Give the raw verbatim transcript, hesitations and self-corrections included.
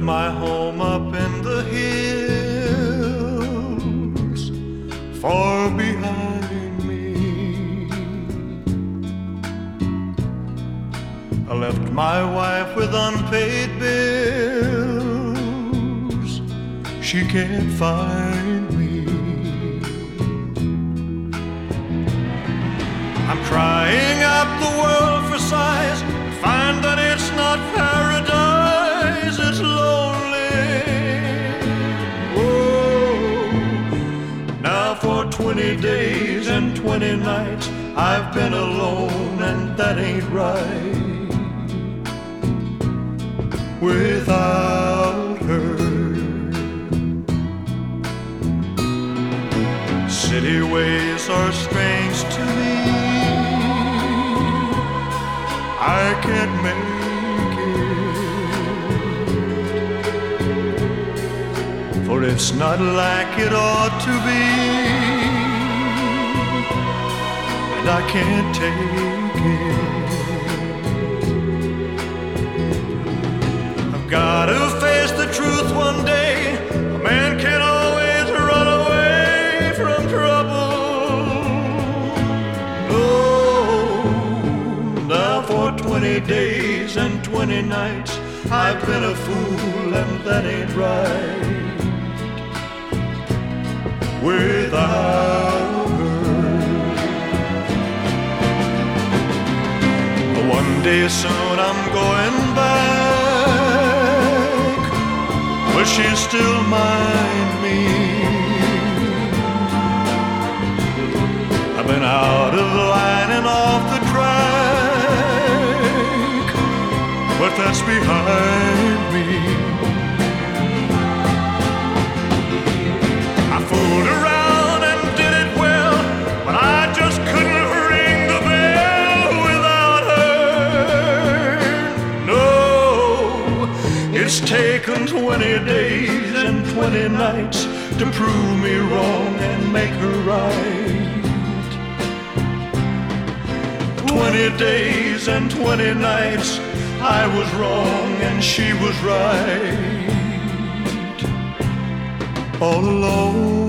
my home up in the hills, far behind me. I left my wife with unpaid bills. She can't find me. I'm crying out the world for sighs, find that it's not paradise, it's lonely. Oh, now for twenty days and twenty nights I've been alone, and that ain't right. Without her, city ways are strange to me. I can't make it, for it's not like it ought to be, and I can't take it. I've got to face the truth one day. A man can't always run away from trouble. Twenty days and twenty nights I've been a fool, and that ain't right. Without her, one day soon I'm going back, but she still mind me. I've been out of line and off the track, but that's behind me. I fooled around and did it well, but I just couldn't ring the bell without her. No, it's taken twenty days and twenty nights to prove me wrong and make her right. Twenty days and twenty nights I was wrong and she was right, all alone.